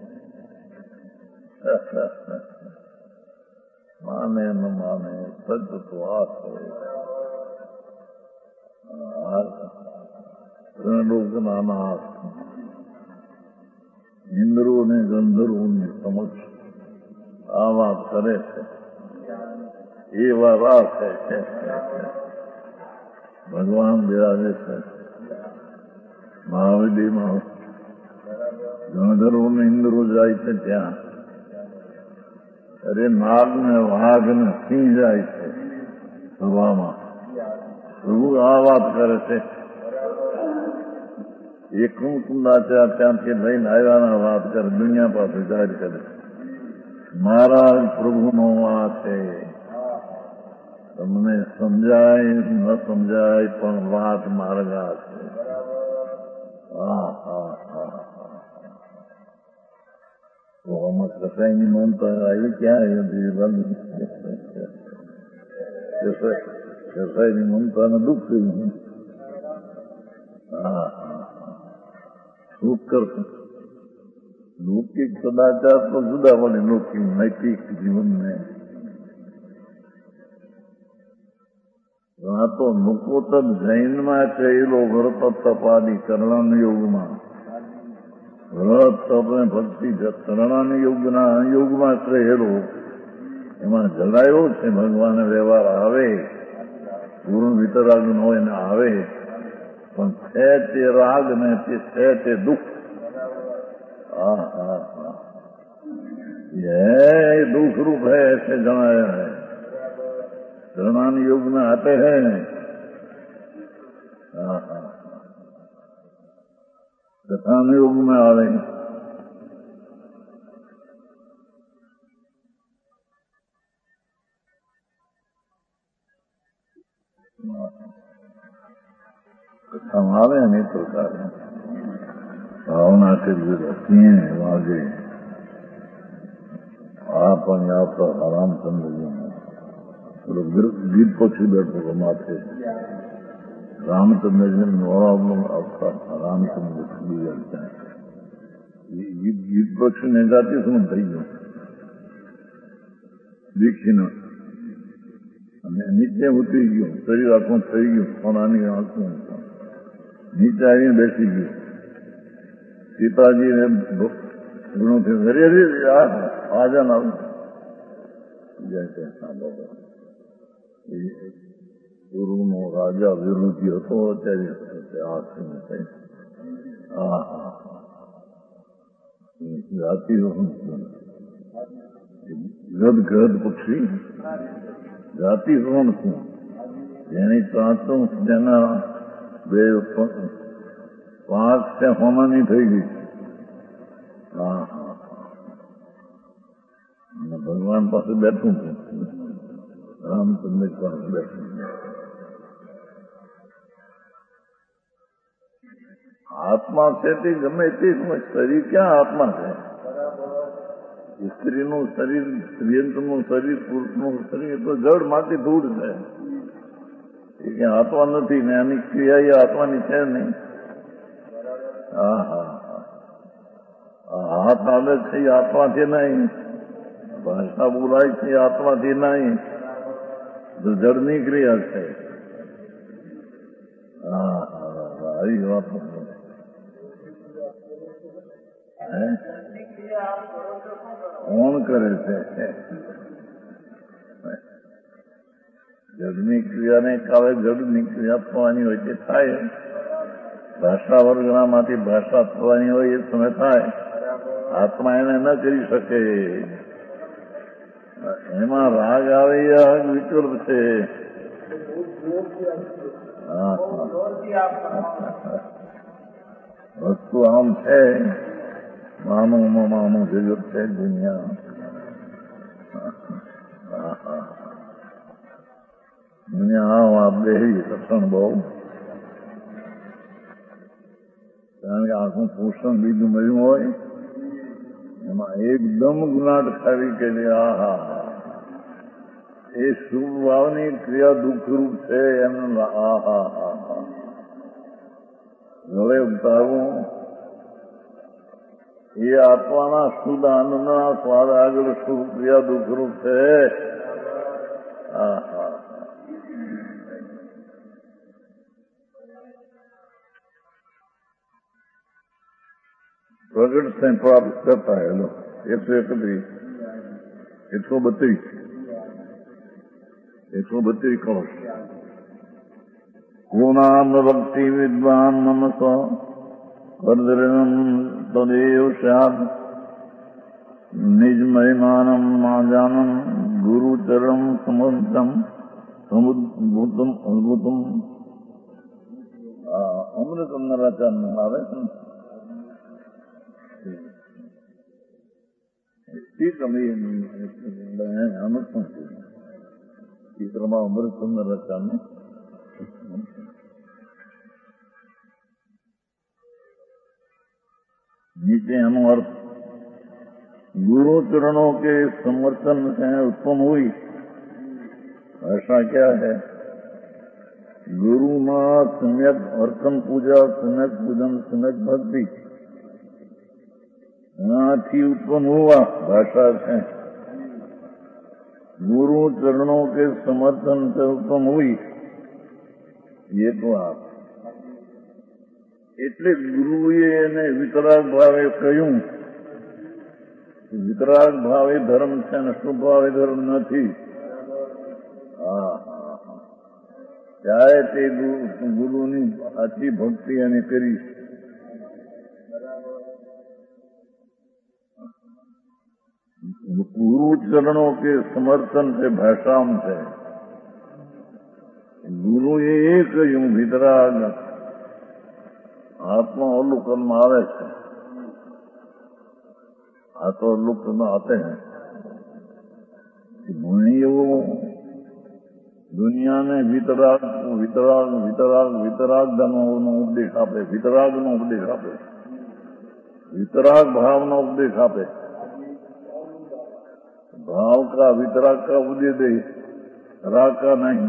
माने न माने सच तो आस है। लोग नाना इंद्रों ने गंधर्वों ने समक्ष आ बात करे थे। ये बात है भगवान विराजे से महाविधि में गंधर्व ने इंद्रो जाय थे त्या अरे नाग ने वाघ ने सिंह जाय थे सभा में आ बात करे थे। एक कुंडाचा त्याथी लईने आव्याना बात करे, दुनिया पासे जाहिर करे महाराज प्रभु नो आ छे। તમને સમજાય ન સમજાય પણ વાત માર્ગા છે। હા હા હા તો આમાં કસાઈની મનતા આવી ક્યાં હતી? કસાઈની મમતાને દુઃખ થયું। હા શું કરશે? લૌકિક સદાચાર તો જુદા પડે, લૌકિક નૈતિક જીવન ને તો મુકોતર જૈનમાં કહેલો વ્રત તપાદી કરણ યોગમાં વ્રત તપ ને ભક્તિ ત્રણાની યોગના યોગમાં રહેલો એમાં જલાયો છે. ભગવાન વ્યવહાર આવે પૂર્ણ વિતરાગ નો એને આવે, પણ છે તે રાગ ને તે છે તે દુઃખ. હા હા હા ये दुख रूप है ऐसे जनाया है. प्रणाम योग में आते हैं. हाँ हाँ कथान योग में आवे. कथा में आवे अनेक प्रकार भावना के जो रहती हैं आगे आप तो रामचंद्र जी ने गीत पक्षी बैठो को माथे रामचंद्र जी ने आपका रामचंद्र जी जाते हैं. गीत गीत पक्षी ने जाती सुन थी गयो दीक्षिण नीचे उतरी गयो. शरीर आखों थी गयो सोनानी आंखों नीचे आવીને બેસી ગયો. सीताजी ने गुणों थे हरे हरे आजा ना जैसे गुरु नो राजा विरोधी હતો ત્યારે આખી હા જાતિ ગદ ગદ પક્ષી જાતિ કોણ છું જેની ચાંચું જેના બે પાંચ से હોમાની થઈ ગઈ. હા હા ભગવાન પાસે બેઠું છું રામચંદ્ર પાસે બેઠું. આત્મા છે તે ગમે તે શરીર ક્યાં આત્મા છે? સ્ત્રીનું શરીર સ્ત્રીયંતનું શરીર પુરુષનું શરીર તો જળ માંથી ધૂળ છે. એ ક્યાં આત્મા નથી ને આની ક્રિયા એ આત્માની છે નહીં. હા હા હાથ આવે છે એ આત્માથી નહીં, ભાષા બોલાય છે એ આત્માથી નહીં, તો જળની ક્રિયા છે. હા હા આવી વાત કોણ કરે છે? જળની ક્રિયાને કાલે જળની ક્રિયા થવાની હોય તે થાય. ભાષા વર્ગનામાંથી ભાષા થવાની હોય એ સમય થાય. આત્મા એને ન કરી શકે. એમાં રાગ આવે એ રાગ વિકલ્પ છે. વસ્તુ આમ છે માનું માનું જગત છે દુનિયા. દુનિયા આમ આ બેહી લક્ષણ બહુ, કારણ કે આખું પોષણ બીજું મળ્યું હોય એમાં એકદમ ગુનાટ ખાવી કે આ હા એ શુભ ભાવની ક્રિયા દુઃખરૂપ છે એમનું. આ હા હા હા ગળે ઉતારવું એ આત્માના શુદ્ધ આનંદના સ્વાદ આગળ શુભ ક્રિયા દુઃખરૂપ છે. હા હા प्रगट से प्राप्त करता है. लो एक सौ इकतीस एक सौ बत्तीस एक सौ बत्तीस कलश को नाम भक्ति विद्वान नमस कर्दृणम तदेव स्यात् निज महिमानम माजानम गुरुचरण समुद्रम समुद्भूतम अद्भुतम. अमृत नराचरण આવે ચિત્રમાં અમૃત સુંદર રચાનું नीचे એનો અર્થ गुरु चरणों के समर्थन से उत्पन्न हुई. ऐसा क्या है? गुरु मां सम्यक अर्चन पूजा सम्यक पूजन सम्यक भक्ति थी उत्पन्न हुआ. भाषा से गुरु चरणों के समर्थन से उत्पन्न हुई. ये तो आप એટલે ગુરુએ એને વિતરાગ ભાવે કહ્યું, વિતરાગ ભાવ એ ધર્મ છે ને શુભ ભાવ એ ધર્મ નથી. હા હા હા ત્યારે તે ગુરુની સાચી ભક્તિ એને કરી. गुरु चरणों के समर्थन से भाषाम છે. ગુરુ એ કહ્યું વિતરાગ आत्मा अवलोकन में आवे છે. આ તો અવલોકન में आते हैं. મુનિઓ દુનિયાને વિતરાગ વિતરાગ વિતરાગ વિતરાગનો ઉપદેશ આપે, વિતરાગનો ઉપદેશ આપે, वितराग भावना उपदेश आपे. भाव का वितराग का उपदेश दे, राग का नहीं.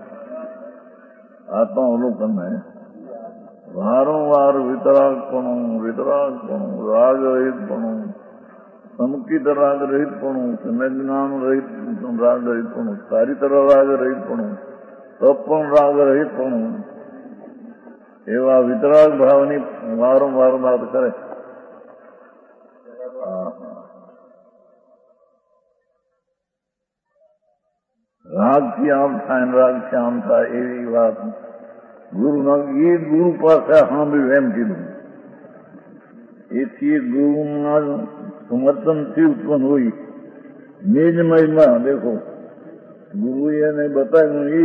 आत्मा अवलोकन है. वारंवार वितराग पणु वितराग पणु राग रहित पणु समकित राग रहित पणु समय ज्ञान रहित राग रहित पणु सारी तरह राग रहित पणु तपन राग रहित पणु एवं वितराग भावनी वारंवार बात करे. राग की आम था राग की आम था एवी बात गुरु ये गुरु पास हाँ भी एम कीधु. एथी गुरु समर्थन थी उत्पन्न हुई निज महिमा. देखो गुरु ने बताया ये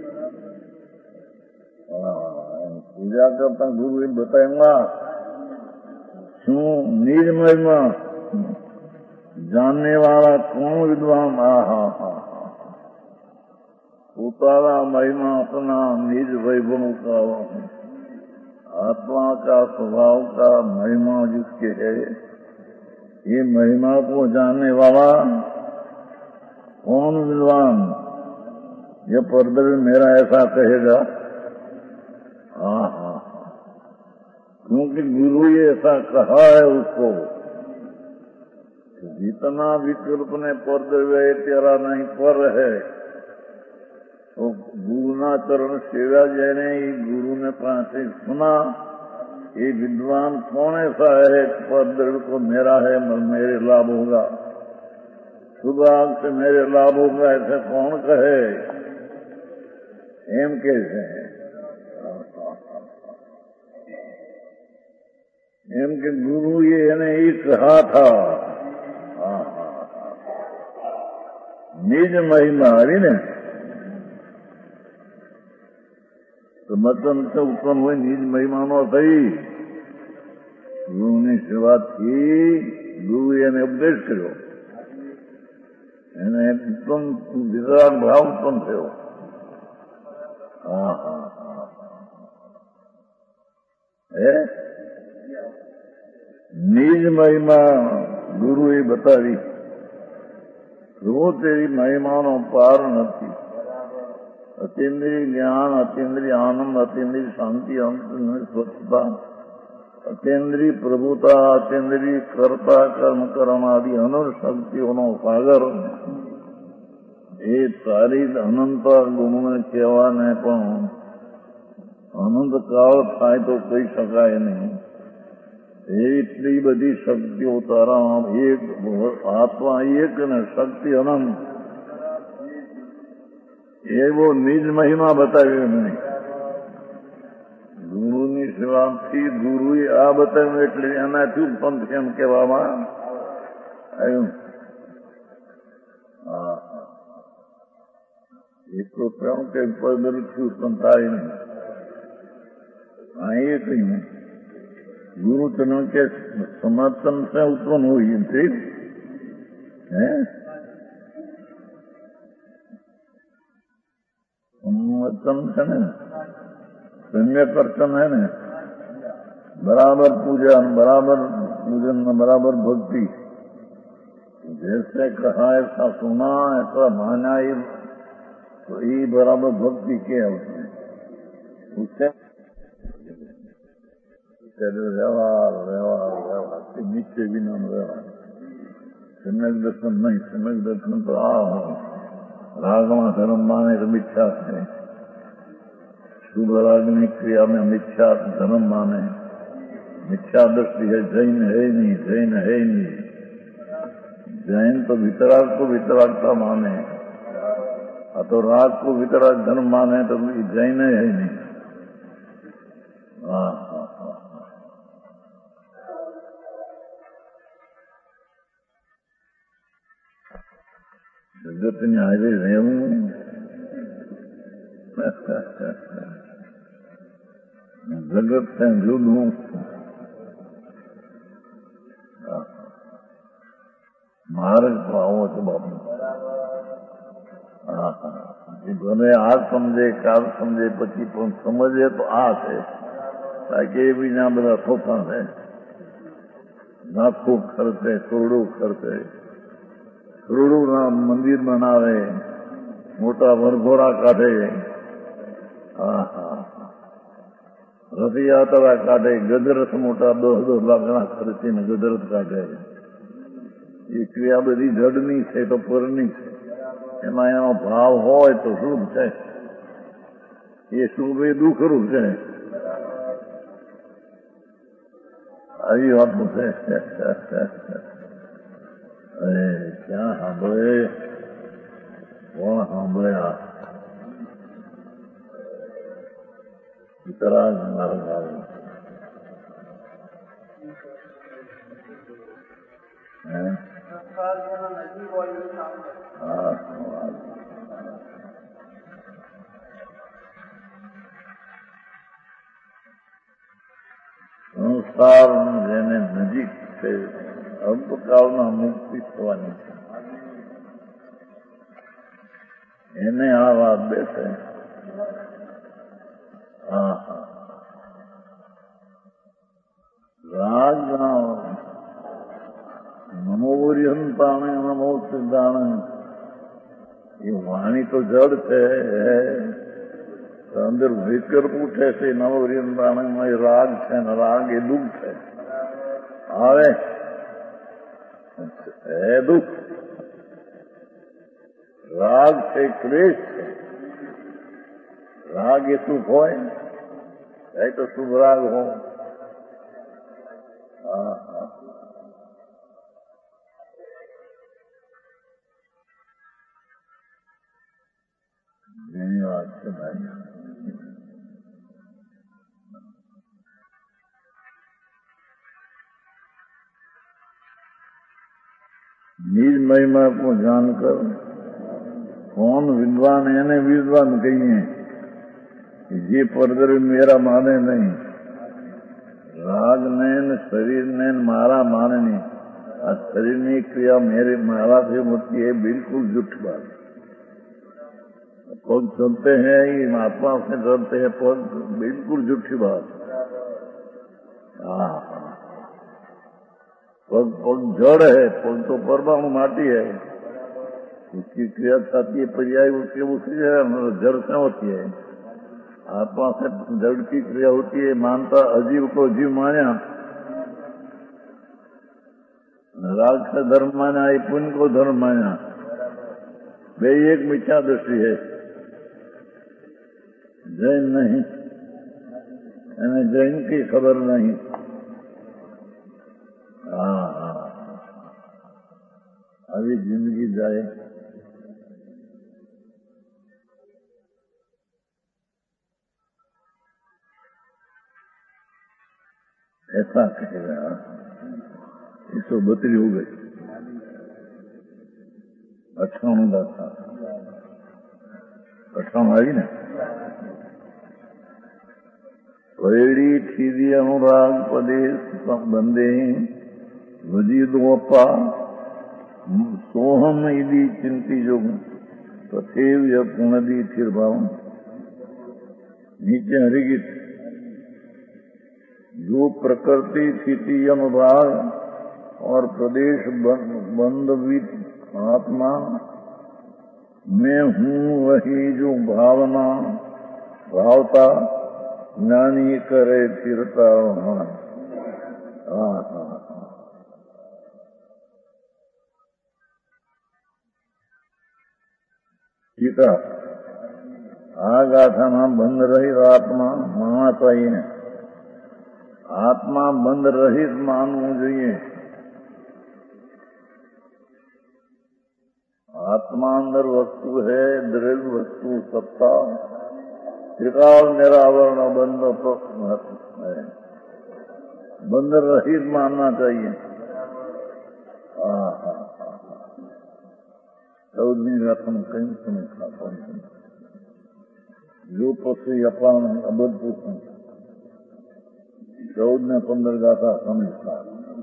पूजा करता गुरु ये बताएंगा शू निज महिमा जानने वाला कौन विद्वान. आ हा हा उतारा महिमा अपना निज वैभव का आत्मा का स्वभाव का महिमा जिसके है ये महिमा को जानने वाला कौन विद्वान. ये परदवी मेरा ऐसा कहेगा. हाँ हाँ क्योंकि गुरु ये ऐसा कहा है उसको. जितना विकल्प ने परदव्य तेरा नहीं पर है तो गुरुना चरण सेवा जैने गुरु ने पासे सुना ये विद्वान कौन ऐसा है परद्रव्य को मेरा है मेरे लाभ होगा शुभ आग से मेरे लाभ होगा ऐसा कौन कहे. एम कैसे है एम के गुरु ये ने ही कहा था. निज महिमा हरी ने समर्थन से उत्पन्न हुई निज महिमानो थी. गुरुની સેવા થી ગુરુ એને ઉપદેશ કર્યો એને ઉત્પન્ન વિતરાગ ભાવ ઉત્પન્ન થયો. હા હા હા હે નિજ મહિમા ગુરુએ બતાવી. જો તેરી મહિમાનો પાર નથી. अतीन्द्रिय ज्ञान अतीन्द्रिय आनंद अतीन्द्रिय शांति अतीन्द्रिय स्वच्छता अतीन्द्रिय प्रभुता अतीन्द्रिय कर्ता कर्म कर्म आदि अनंत शक्तिओं नो सागर ये सारी अनंत गुणों ने कहवा ने पण अनंत काल थाय तो कही शकाय नहीं. એટલી બધી શક્તિઓ તારા એક આત્મા એક ને શક્તિ અનંત એવો નિજ મહિમા બતાવ્યો એમને. ગુરુની સેવાથી ગુરુએ આ બતાવ્યું એટલે એનાથી ઉત્પન્ન કેમ કહેવામાં આવ્યું. હા એક તો કહ્યું કે પદથી ઉત્પન્ન થાય નહીં. હા એ કહ્યું गुरु चरण के समर्थन से उत्पन्न हुई थी. समर्थन है न सम्यक अर्चन है न बराबर पूजन बराबर पूजन बराबर भक्ति जैसे कहा ऐसा सुना ऐसा माना ये तो ये बराबर भक्ति क्या है उससे व्यवहार व्यवहार व्यवहार के नीचे भी नाम व्यवहार. सम्यक दर्शन नहीं. सम्यक दर्शन तो आ हो रागमा धर्म माने तो मिथ्या है. शुभ रागनी क्रिया में मिथ्या धर्म माने मिथ्या दृष्टि है, जैन है नहीं, जैन है नहीं। जैन तो वितराग को वितरागता माने, तो राग को वितराग धर्म माने, तो जैन है नहीं। हाँ हाँ हाँ जगत न्याय रहूं जगत से जुद हूं। मार्ग पाओ तो बाबू ભલે આ સમજે કાલ સમજે પછી પણ સમજે તો આ છે, બાકી એ બીજા બધા થોથા છે, લાખો ખર્ચે, કરોડો ખર્ચે, કરોડોના મંદિર બનાવે, મોટા વરઘોડા કાઢે, હા હા રથયાત્રા કાઢે, ગજરાથ મોટા દસ દસ લાખના ખર્ચીને ગજરાથ કાઢે. એ ક્રિયા બધી જડની છે તો પરની છે. એમાં એનો ભાવ હોય તો શુભ છે, એ શુભ એ દુઃખરૂપ છે. આવી વાતો છે. અરે ક્યાં સાંભળે, કોણ સાંભળ્યા? વિતરાગ માર્ગ આવે. સંસાર જેને નજીક છે, અલ્પકાળમાં મુક્તિ થવાની છે, એને આ વાત બેસે. હા હા રાગના નમોર્યંતાણે નમો સિદ્ધાણે, એ વાણી તો જડ છે, અંદર વિકલ્પ ઉઠે છે. નવોર્યંતાણે રાગ છે ને રાગ એ દુઃખ છે. આવે એ દુઃખ. રાગ છે ક્લેશ છે. રાગ એ સુખ હોય, એ તો શુભ રાગ હોય. હા હા એની વાત છે ભાઈ. निज महिमा को जानकर कौन विद्वान, એને વિદ્વાન કહીએ જે પરદર મેરા માને નહીં. રાગ ને શરીર ને મારા માને नहीं. આ શરીરની ક્રિયા मेरे मारा से होती है, बिल्कुल झूठ बात. पग चलते हैं, ये आत्मा से चलते हैं, पग बिल्कुल झूठी बात. हाँ पग पग जड़ है, पग तो परमाणु माटी है, उसकी क्रिया चाहती है पर्याय उसके उसी जड़ से होती है. आत्मा से जड़ की क्रिया होती है. मानता अजीव को जीव माना, राग से धर्म माना, ये पुण्य को धर्म माना. वे एक मिथ्या दृष्टि है. जैन नहीं, यानी जैन की खबर नहीं. हाँ हाँ अभी जिंदगी जाए. ऐसा कहेगा. एक सौ बत्तीस हो गई. अठावन था, अठावन आई ना. वैड़ी थी अनुराग पदे बंदे वजीदोपा सोहम इदी चिंती जो तथेव यह पुनदी थिर भाव. नीचे हरिगीत. जो प्रकृति स्थिति अनुभाग और प्रदेश बंधवित आत्मा मैं हूँ, वही जो भावना भावता ज्ञानी करे फिरता. हाँ हाँ ठीक है. આ ગાથામાં બંધ રહી આત્મા મહાત્વાઈને આત્મા બંધ રહિત માનવું જોઈએ. आत्मा अंदर वस्तु है, द्रव्य वस्तु सत्ता, त्रिकाल निरावरण बंध है, बंध रहित मानना चाहिए. चौदहवीं रत्न कहीं सुने खाता जो पशु अपान अबद्ध चौदह ने पंद्रह गाथा समझता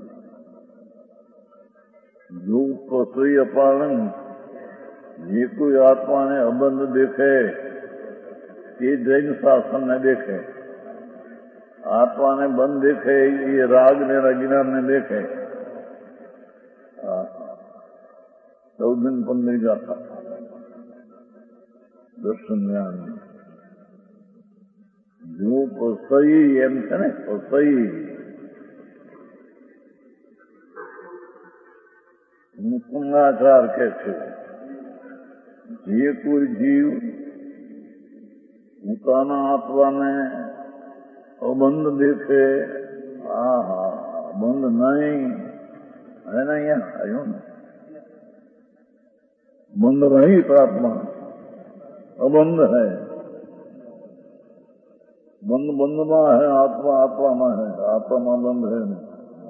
जो पशु अपान ये कोई आत्मा ने अबंध देखे ये जैन शासन ने देखे, आत्मा ने बंद देखे ये राग ने रगिनार ने देखे. चौदह पंद्रह गाथा दर्शन ज्ञान जो पसई एम છે ને પસઈ મુકુંદાચાર કે છે જે કોઈ જીવ પોતાના આત્માને અબંધ દેખે, હા હા બંધ નહીં है ना, यहाँ आयो ना बंध रहित आत्मा अबंध है. बंध बंध में है, आत्मा आत्मा में है, आत्मा में बंध है नहीं.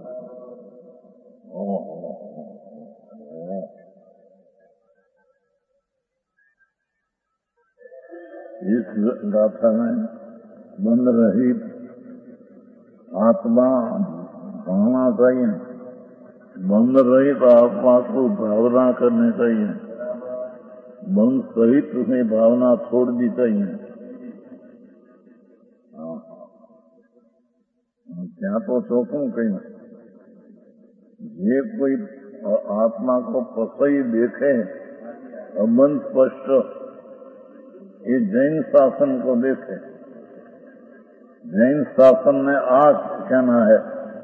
इस गाथा में बंध रहित आत्मा भावना चाहिए. बंध रहित आत्मा को भावना करनी चाहिए. बंध सहित उसने भावना छोड़ दी चाहिए. क्या तो चौकूं कहीं ये कोई आत्मा को पसई देखे अबंध स्पष्ट, ये जैन शासन को देखे. जैन शासन में आज कहना है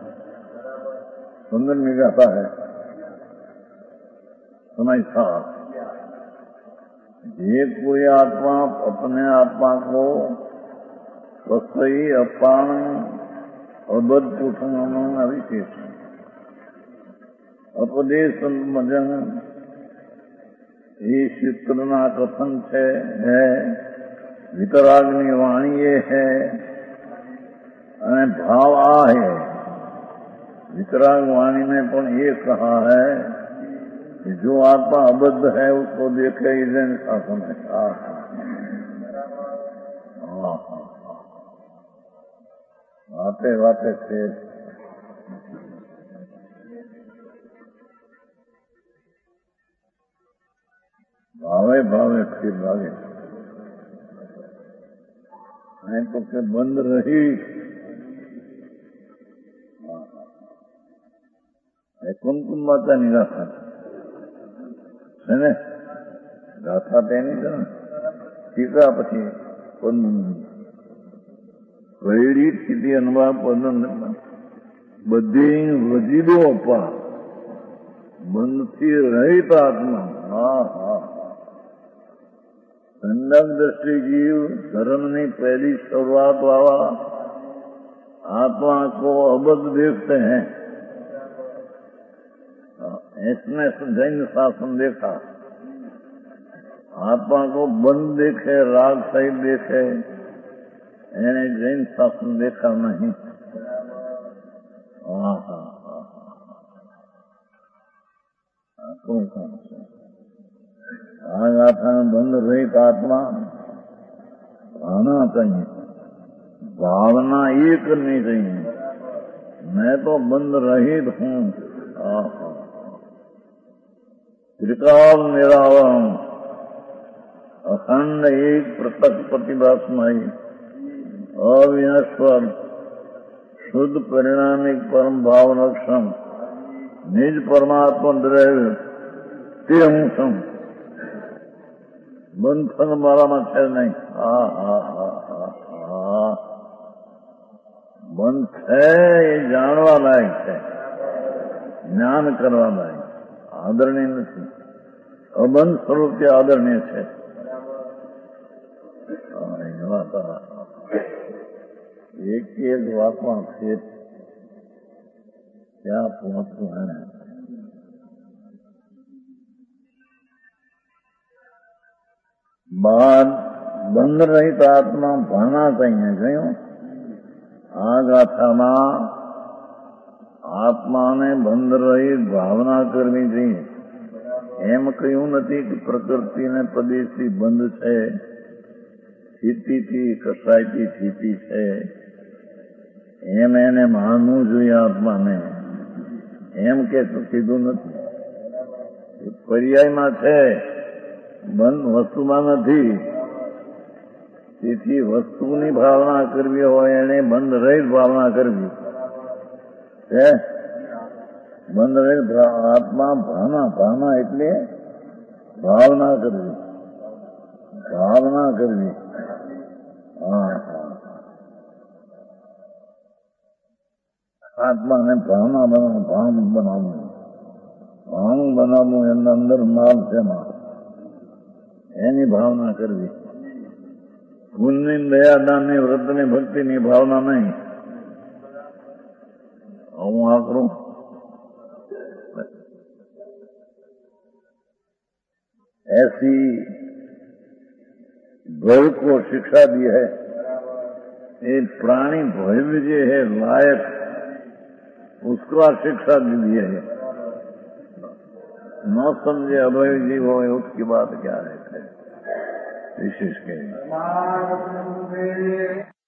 सुंदर में गाता है सुनाई था ये कोई आत्मा अपने आत्मा को पसई अपान अबद्ध पुरुषों अविशेष उपदेश मजन ये चित्रना कथन है. वितरागनी वाणी ये है અને ભાવ આ है. वितराग वाणी ने पण ये कहा है कि जो आत्मा अबद्ध है उसको देखे इधर शासन है. आते वाते थे भावे भावे फिर भागे नहीं तो के बंद रही. कुमकुम माता ની ગાથા છે ને, ગાથા તેની છે ને ટીકા પછી કઈડી સ્થિતિ અનુભવ પદ બધી વજીદો અપા બંધથી રહિત આત્મા. હા હા સંડક દ્રષ્ટિ जीव धर्मની पहली शुरुआत वाला आत्मा को अबद्ध देखते हैं. इसने जैन शासन देखा आत्मा को बंद देखे, राग सहित देखे, यानी जैन शासन देखा नहीं. आ गाथा में बंद रहित आत्मा आना चाहिए. भावना ये करनी चाहिए मैं तो बंद रहित हूँ. त्रिकाल निरावरण अखंड एक प्रत्यक्ष प्रतिभासमयी अविनश्वर शुद्ध परिणामिक परम भाव लक्षण निज परमात्मा द्रव्य ते हूँ सम. बंधन मारा में है नहीं. हा हा हा हा हा बंध है ये जानवा लायक है, ज्ञान करवा लायक, आदरणीय नहीं. अबंध स्वरूप के आदरणीय है. एक एक वातમાં છે क्या पहुंचते हैं। बाद બંધ રહિત આત્મા ભાના કહીને ગયું આ ગાથામાં આત્માને બંધ રહિત ભાવના કરવી જોઈએ. એમ કહ્યું નથી કે પ્રકૃતિને પદેથી બંધ છે, સ્થિતિથી કસાયથી સ્થિતિ છે, એમ એને માનવું જોઈએ આત્માને, એમ કે તો કીધું નથી. પર્યાયમાં છે, બંધ વસ્તુમાં નથી. તેથી વસ્તુની ભાવના કરવી હોય એને બંધ રહિત ભાવના કરવી છે. બંધ રહિત આત્મા ભાવના ભાવના એટલે ભાવના કરવી, ભાવના કરવી. હા, આત્માને ભાવના બનાવવું, ભાવનું બનાવવું, ભાવનું બનાવવું એના અંદર માલ છે, એની ભાવના કરવી. પુણ્યની દયા દાનની વ્રતની ભક્તિની ભાવના નહીં. હું આ કરું ऐसी भय को शिक्षा दी है. ये प्राणी भय जो है लायक उसको शिक्षा दी है. न समझे अभय जीव हो उसकी बात क्या है विशेष कहेंगे.